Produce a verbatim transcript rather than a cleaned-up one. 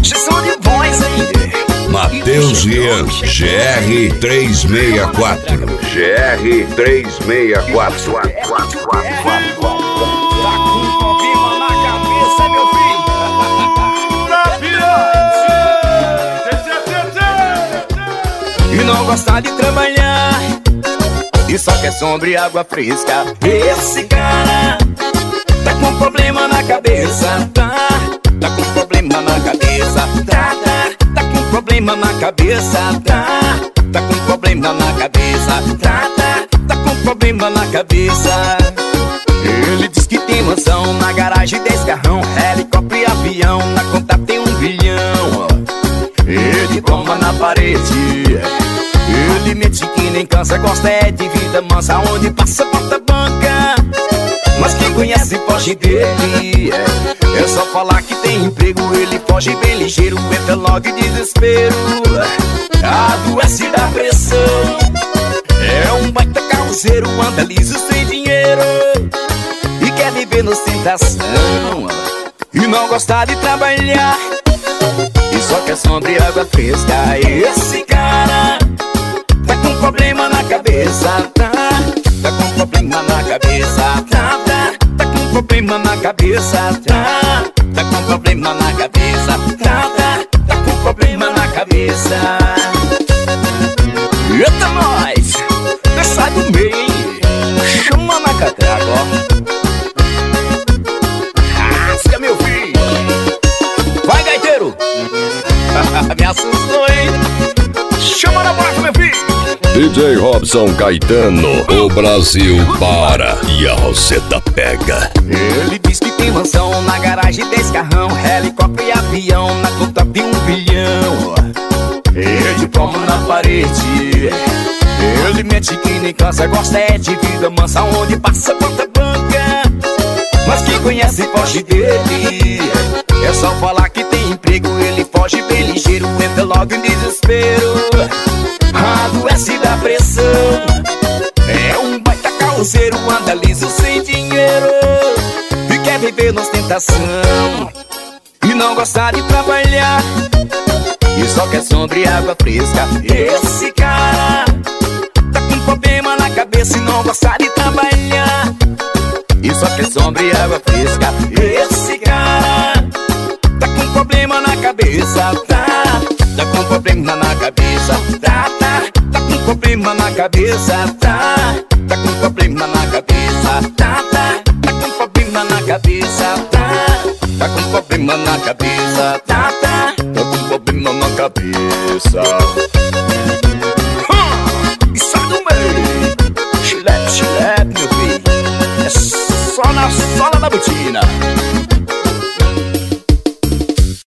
Sessão de voz aí. Matheus Rian, G R trezentos e sessenta e quatro. G R trezentos e sessenta e quatro. Tá com problema na cabeça, meu filho. E não gosta de trabalhar e só quer sombra e água fresca. Esse cara tá com problema na cabeça. Tá, tá com problema na cabeça. Tá, tá, tá com problema na cabeça. Tá, tá com problema na cabeça. Tá, tá, tá com problema na cabeça. Ele diz que tem mansão na garagem, dez carrão, helicóptero e avião, na conta tem um bilhão. E diploma na parede. Ele mente que nem cansa, gosta é de vida mansa, onde passa porta banca. Mas quem conhece foge dele. É só falar que tem emprego, ele foge bem ligeiro, entra logo em desespero. Adoece da pressão. É um baita carroceiro, anda liso sem dinheiro e quer viver na ostentação. E não gosta de trabalhar e só quer sombra e água fresca. Esse cara tá com problema na cabeça. Tá, tá com problema na cabeça. Tá, tá, tá com problema na cabeça. Tá, tá com problema na cabeça. Tá, tá, tá com problema na cabeça. Eita nós, sai do meio, chama na catraca, ó. Rasca, meu filho. Vai, gaiteiro. Me assustou, hein? Chama na boca, meu filho. D J Robson Caetano, o Brasil para e a Roseta pega. Ele diz que tem mansão na garagem, dez carrão, helicóptero e avião, na conta de um bilhão. E diploma na parede. Ele mente que nem cansa, gosta é de vida mansa, onde passa conta banca. Mas quem conhece foge dele. É só falar que tem emprego, ele foge bem ligeiro, entra logo em desespero. Adoece da pressão. É um baita carroceiro, anda liso sem dinheiro e quer viver na ostentação. E não gosta de trabalhar e só quer sombra e água fresca. Esse cara tá com problema na cabeça e não gosta de trabalhar e só quer sombra e água fresca. Esse cara tá com problema na cabeça. Tá, tá com problema na cabeça. Tá, tá, tá com problema na cabeça. Tá, tá com problema na cabeça. Tá, tá, tá com problema na cabeça. Tá, tá com problema na cabeça. Tá, tá, tá com problema na cabeça. E sai do meio. Chilete, chilete, meu filho. É só na sola da botina.